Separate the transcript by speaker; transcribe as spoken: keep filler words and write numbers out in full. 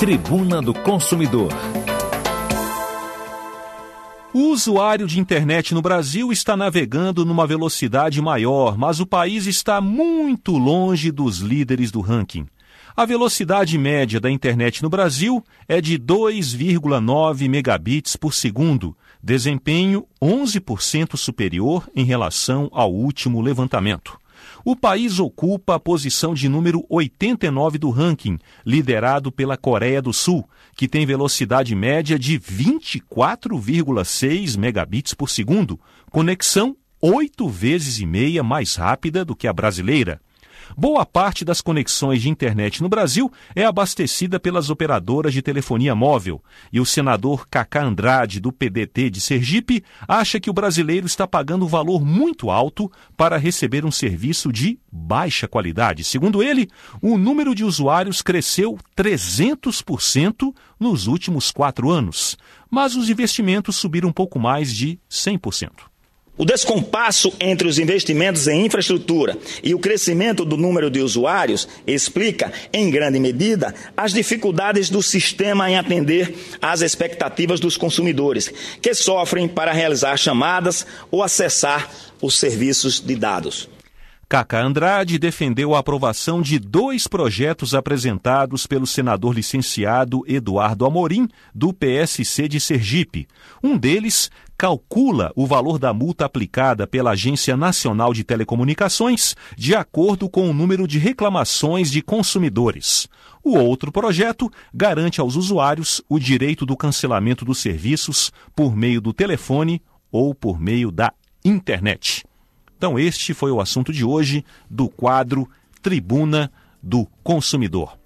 Speaker 1: Tribuna do Consumidor.
Speaker 2: O usuário de internet no Brasil está navegando numa velocidade maior, mas o país está muito longe dos líderes do ranking. A velocidade média da internet no Brasil é de dois vírgula nove megabits por segundo, desempenho onze por cento superior em relação ao último levantamento. O país ocupa a posição de número oitenta e nove do ranking, liderado pela Coreia do Sul, que tem velocidade média de vinte e quatro vírgula seis megabits por segundo, conexão oito vezes e meia mais rápida do que a brasileira. Boa parte das conexões de internet no Brasil é abastecida pelas operadoras de telefonia móvel, e o senador Cacá Andrade, do P D T de Sergipe, acha que o brasileiro está pagando um valor muito alto para receber um serviço de baixa qualidade. Segundo ele, o número de usuários cresceu trezentos por cento nos últimos quatro anos, mas os investimentos subiram um pouco mais de cem por cento.
Speaker 3: O descompasso entre os investimentos em infraestrutura e o crescimento do número de usuários explica, em grande medida, as dificuldades do sistema em atender às expectativas dos consumidores, que sofrem para realizar chamadas ou acessar os serviços de dados.
Speaker 2: Cacá Andrade defendeu a aprovação de dois projetos apresentados pelo senador licenciado Eduardo Amorim, do P S C de Sergipe. Um deles calcula o valor da multa aplicada pela Agência Nacional de Telecomunicações de acordo com o número de reclamações de consumidores. O outro projeto garante aos usuários o direito do cancelamento dos serviços por meio do telefone ou por meio da internet. Então este foi o assunto de hoje do quadro Tribuna do Consumidor.